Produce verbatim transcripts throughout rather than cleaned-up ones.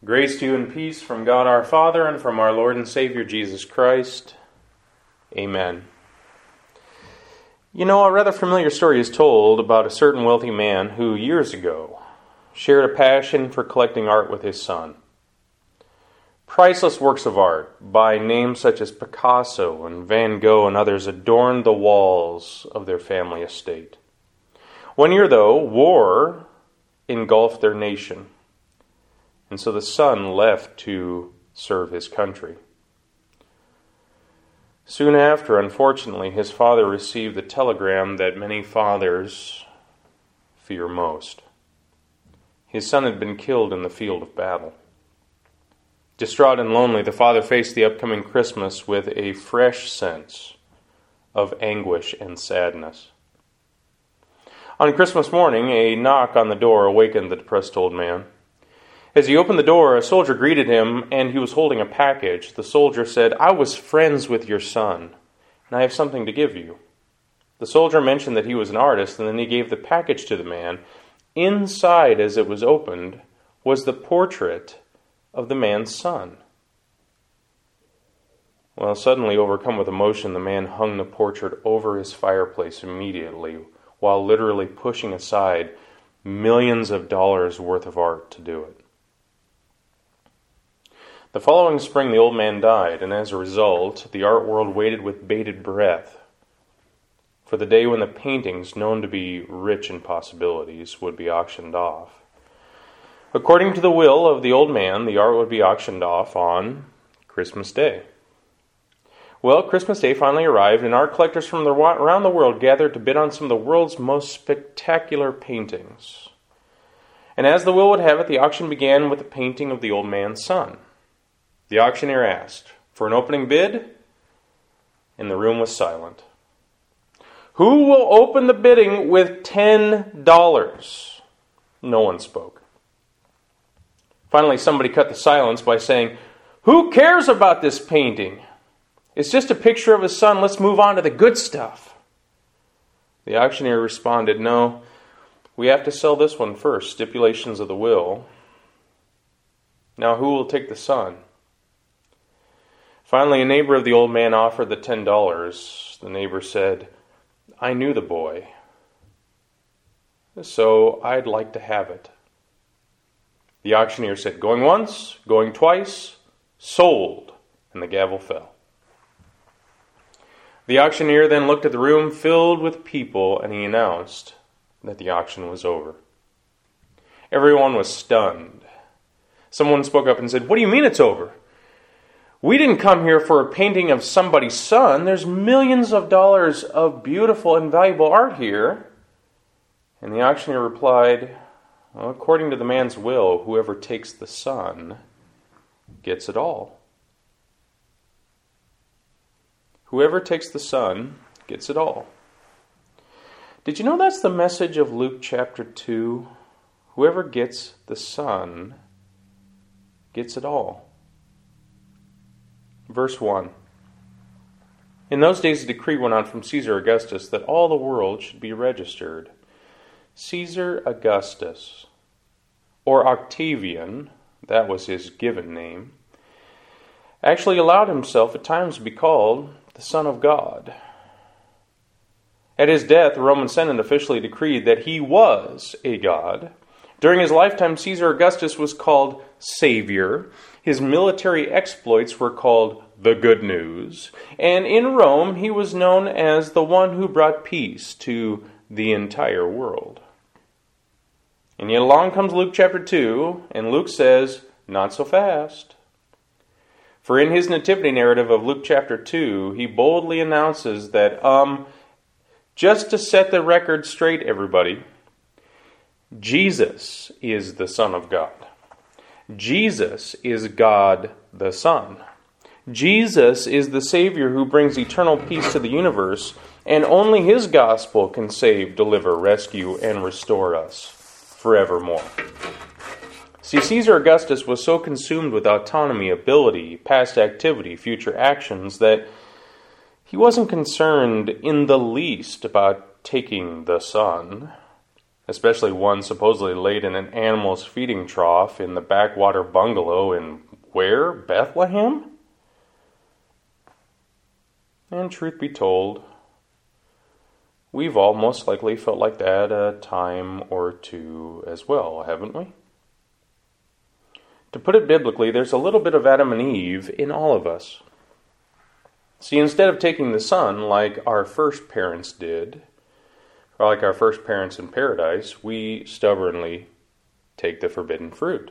Grace to you and peace from God our Father and from our Lord and Savior Jesus Christ. Amen. You know, a rather familiar story is told about a certain wealthy man who, years ago, shared a passion for collecting art with his son. Priceless works of art by names such as Picasso and Van Gogh and others adorned the walls of their family estate. One year, though, war engulfed their nation, and so the son left to serve his country. Soon after, unfortunately, his father received the telegram that many fathers fear most. His son had been killed in the field of battle. Distraught and lonely, the father faced the upcoming Christmas with a fresh sense of anguish and sadness. On Christmas morning, a knock on the door awakened the depressed old man. As he opened the door, a soldier greeted him, and he was holding a package. The soldier said, "I was friends with your son, and I have something to give you." The soldier mentioned that he was an artist, and then he gave the package to the man. Inside, as it was opened, was the portrait of the man's son. Well, suddenly overcome with emotion, the man hung the portrait over his fireplace immediately, while literally pushing aside millions of dollars worth of art to do it. The following spring, the old man died, and as a result, the art world waited with bated breath for the day when the paintings, known to be rich in possibilities, would be auctioned off. According to the will of the old man, the art would be auctioned off on Christmas Day. Well, Christmas Day finally arrived, and art collectors from the, around the world gathered to bid on some of the world's most spectacular paintings. And as the will would have it, the auction began with the painting of the old man's son. The auctioneer asked for an opening bid, and the room was silent. "Who will open the bidding with ten dollars? No one spoke. Finally, somebody cut the silence by saying, "Who cares about this painting? It's just a picture of his son. Let's move on to the good stuff." The auctioneer responded, "No, we have to sell this one first. Stipulations of the will. Now, who will take the son?" Finally, a neighbor of the old man offered the ten dollars. The neighbor said, "I knew the boy, so I'd like to have it." The auctioneer said, "Going once, going twice, sold," and the gavel fell. The auctioneer then looked at the room filled with people, and he announced that the auction was over. Everyone was stunned. Someone spoke up and said, "What do you mean it's over? We didn't come here for a painting of somebody's son. There's millions of dollars of beautiful and valuable art here." And the auctioneer replied, "Well, according to the man's will, whoever takes the son gets it all. Whoever takes the son gets it all." Did you know that's the message of Luke chapter two? Whoever gets the son gets it all. Verse one. In those days a decree went out from Caesar Augustus that all the world should be registered. Caesar Augustus, or Octavian, that was his given name, actually allowed himself at times to be called the Son of God. At his death, the Roman Senate officially decreed that he was a god. During his lifetime, Caesar Augustus was called Savior. His military exploits were called the Good News. And in Rome, he was known as the one who brought peace to the entire world. And yet along comes Luke chapter two, and Luke says, not so fast. For in his nativity narrative of Luke chapter two, he boldly announces that, um, just to set the record straight, everybody, Jesus is the Son of God. Jesus is God the Son. Jesus is the Savior who brings eternal peace to the universe, and only His gospel can save, deliver, rescue, and restore us forevermore. See, Caesar Augustus was so consumed with autonomy, ability, past activity, future actions, that he wasn't concerned in the least about taking the Son. especially one supposedly laid in an animal's feeding trough in the backwater bungalow in where? Bethlehem? And truth be told, we've all most likely felt like that a time or two as well, haven't we? To put it biblically, there's a little bit of Adam and Eve in all of us. See, instead of taking the Son like our first parents did, or like our first parents in paradise, we stubbornly take the forbidden fruit.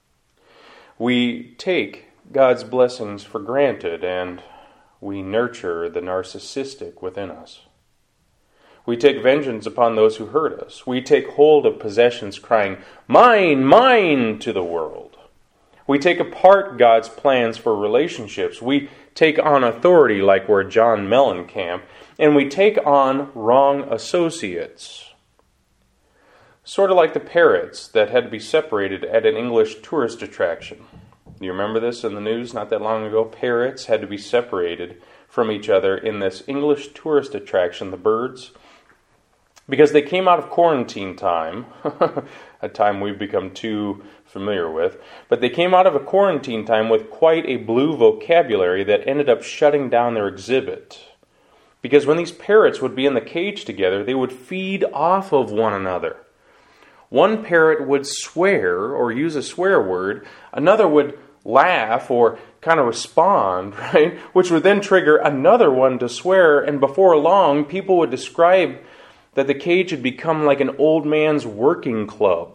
We take God's blessings for granted, and we nurture the narcissistic within us. We take vengeance upon those who hurt us. We take hold of possessions crying, "Mine, mine," to the world. We take apart God's plans for relationships. We take on authority like we're John Mellencamp, and we take on wrong associates. Sort of like the parrots that had to be separated at an English tourist attraction. Do you remember this in the news not that long ago? Parrots had to be separated from each other in this English tourist attraction, the birds, because they came out of quarantine time, a time we've become too familiar with, but they came out of a quarantine time with quite a blue vocabulary that ended up shutting down their exhibit. Because when these parrots would be in the cage together, they would feed off of one another. One parrot would swear or use a swear word, another would laugh or kind of respond, right? Which would then trigger another one to swear, and before long, people would describe that the cage had become like an old man's working club.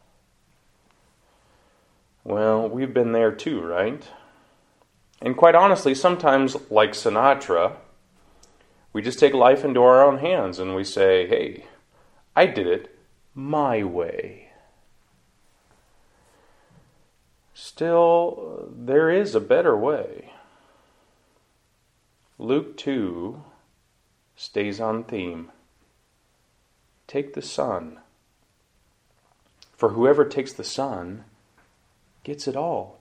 Well, we've been there too, right? And quite honestly, sometimes, like Sinatra, we just take life into our own hands and we say, hey, I did it my way. Still, there is a better way. Luke two stays on theme. Take the Son. For whoever takes the Son gets it all.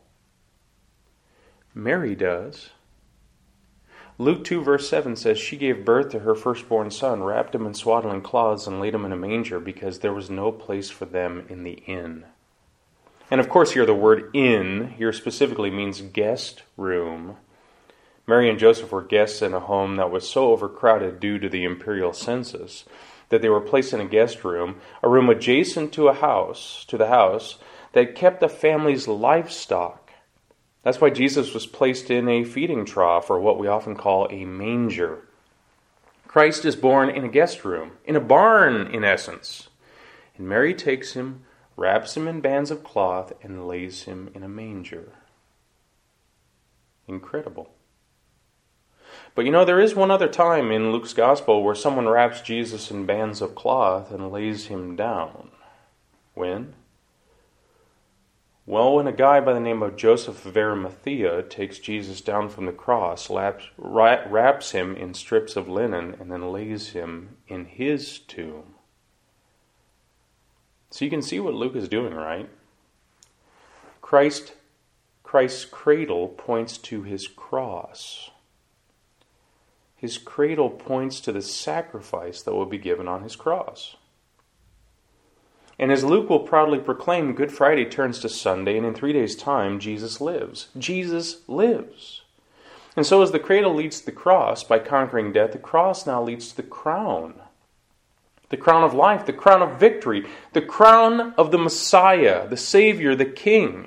Mary does. Luke two verse seven says, she gave birth to her firstborn son, wrapped him in swaddling cloths, and laid him in a manger, because there was no place for them in the inn. And of course here the word inn here specifically means guest room. Mary and Joseph were guests in a home that was so overcrowded due to the imperial census that they were placed in a guest room, a room adjacent to a house, to the house, that kept the family's livestock. That's why Jesus was placed in a feeding trough, or what we often call a manger. Christ is born in a guest room, in a barn in essence. And Mary takes him, wraps him in bands of cloth, and lays him in a manger. Incredible. But you know, there is one other time in Luke's Gospel where someone wraps Jesus in bands of cloth and lays him down. When? Well, when a guy by the name of Joseph of Arimathea takes Jesus down from the cross, laps, wraps him in strips of linen, and then lays him in his tomb. So you can see what Luke is doing, right? Christ, Christ's cradle points to his cross. His cradle points to the sacrifice that will be given on his cross. And as Luke will proudly proclaim, Good Friday turns to Sunday, and in three days' time, Jesus lives. Jesus lives. And so as the cradle leads to the cross by conquering death, the cross now leads to the crown. The crown of life, the crown of victory, the crown of the Messiah, the Savior, the King.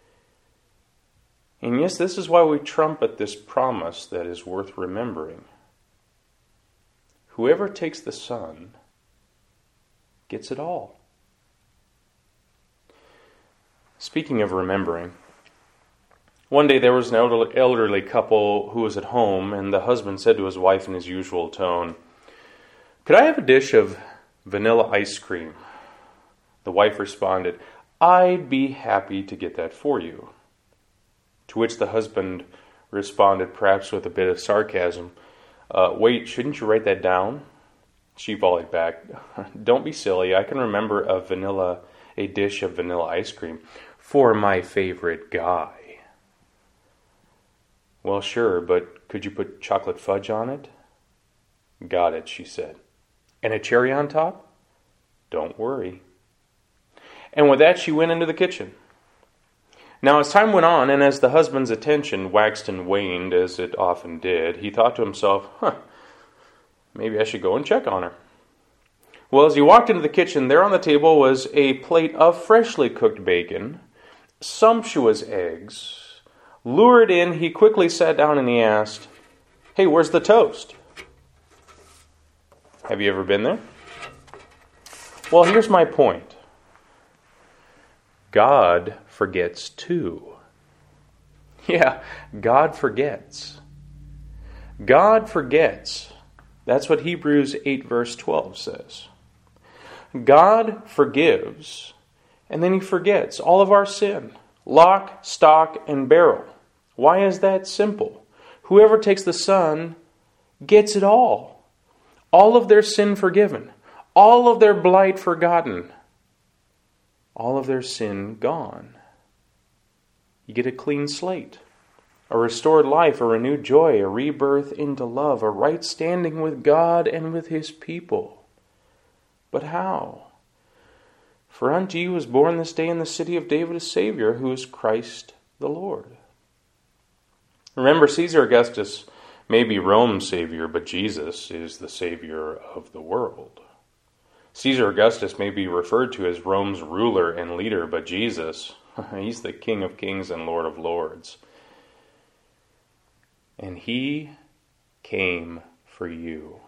And yes, this is why we trumpet this promise that is worth remembering. Whoever takes the Son gets it all. Speaking of remembering, one day there was an elderly couple who was at home, and the husband said to his wife in his usual tone, "Could I have a dish of vanilla ice cream?" The wife responded, "I'd be happy to get that for you." To which the husband responded, perhaps with a bit of sarcasm, uh, "Wait, shouldn't you write that down?" She volleyed back, "Don't be silly. I can remember a vanilla, a dish of vanilla ice cream for my favorite guy." "Well, sure, but could you put chocolate fudge on it?" "Got it," she said. "And a cherry on top?" Don't worry. And with that, she went into the kitchen. Now, as time went on, and as the husband's attention waxed and waned, as it often did, he thought to himself, huh, maybe I should go and check on her. Well, as he walked into the kitchen, there on the table was a plate of freshly cooked bacon, sumptuous eggs. Lured in, he quickly sat down and he asked, hey, where's the toast? Have you ever been there? Well, here's my point. God forgets too. Yeah, God forgets. God forgets. That's what Hebrews eight verse twelve says. God forgives, and then he forgets all of our sin. Lock, stock, and barrel. Why is that simple? Whoever takes the Son gets it all. All of their sin forgiven. All of their blight forgotten. All of their sin gone. You get a clean slate. A restored life, a renewed joy, a rebirth into love, a right standing with God and with His people. But how? For unto you was born this day in the city of David a Savior, who is Christ the Lord. Remember, Caesar Augustus may be Rome's Savior, but Jesus is the Savior of the world. Caesar Augustus may be referred to as Rome's ruler and leader, but Jesus, he's the King of kings and Lord of lords. And he came for you.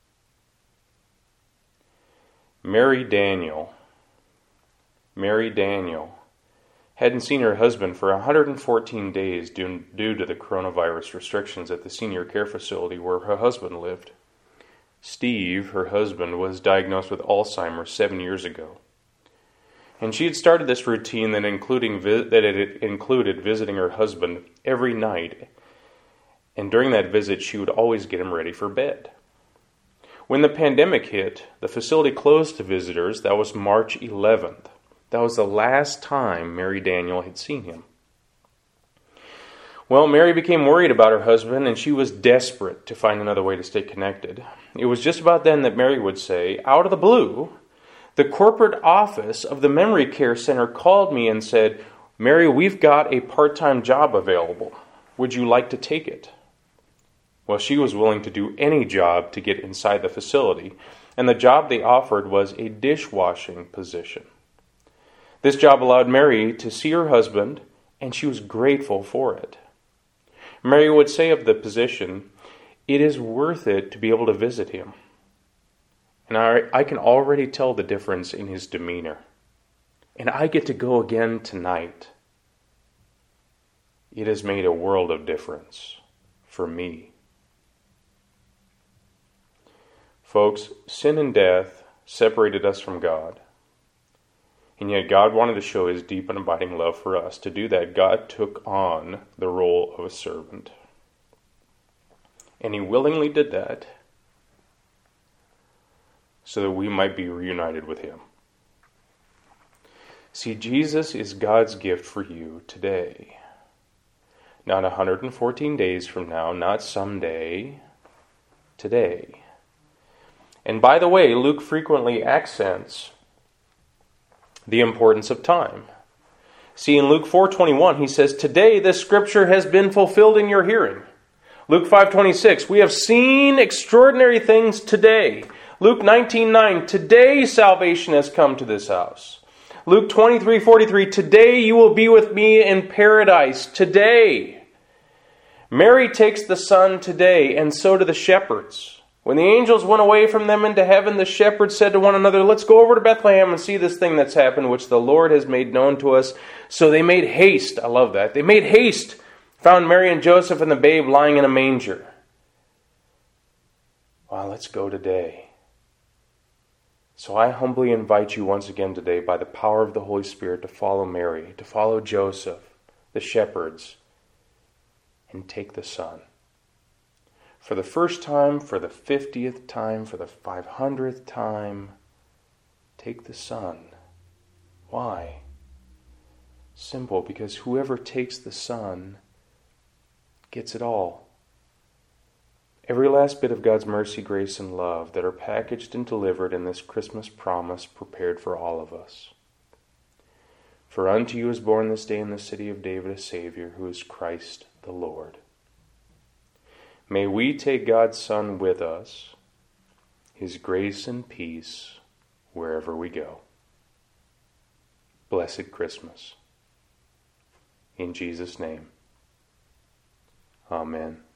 Mary Daniel, Mary Daniel hadn't seen her husband for one hundred fourteen days due, due to the coronavirus restrictions at the senior care facility where her husband lived. Steve, her husband, was diagnosed with Alzheimer's seven years ago. And she had started this routine that, including, that it included visiting her husband every night. And during that visit, she would always get him ready for bed. When the pandemic hit, the facility closed to visitors. That was March eleventh. That was the last time Mary Daniel had seen him. Well, Mary became worried about her husband, and she was desperate to find another way to stay connected. It was just about then that Mary would say, out of the blue, the corporate office of the Memory Care Center called me and said, Mary, we've got a part-time job available. Would you like to take it? Well, she was willing to do any job to get inside the facility, and the job they offered was a dishwashing position. This job allowed Mary to see her husband, and she was grateful for it. Mary would say of the position, it is worth it to be able to visit him. And I, I can already tell the difference in his demeanor. And I get to go again tonight. It has made a world of difference for me. Folks, sin and death separated us from God. And yet God wanted to show His deep and abiding love for us. To do that, God took on the role of a servant. And He willingly did that so that we might be reunited with Him. See, Jesus is God's gift for you today. Not one hundred fourteen days from now, not someday, today. And by the way, Luke frequently accents the importance of time. See, in Luke four twenty-one, he says, today this scripture has been fulfilled in your hearing. Luke five twenty-six, we have seen extraordinary things today. Luke nineteen nine, today salvation has come to this house. Luke twenty-three forty-three, today you will be with me in paradise. Today. Mary takes the Son today, and so do the shepherds. When the angels went away from them into heaven, the shepherds said to one another, let's go over to Bethlehem and see this thing that's happened, which the Lord has made known to us. So they made haste. I love that. They made haste, found Mary and Joseph and the babe lying in a manger. Well, let's go today. So I humbly invite you once again today, by the power of the Holy Spirit, to follow Mary, to follow Joseph, the shepherds, and take the Son. For the first time, for the fiftieth time, for the five hundredth time, take the Son. Why? Simple, because whoever takes the Son gets it all. every last bit of God's mercy, grace, and love that are packaged and delivered in this Christmas promise prepared for all of us. For unto you is born this day in the city of David a Savior, who is Christ the Lord. May we take God's Son with us, His grace and peace, wherever we go. Blessed Christmas. In Jesus' name, amen.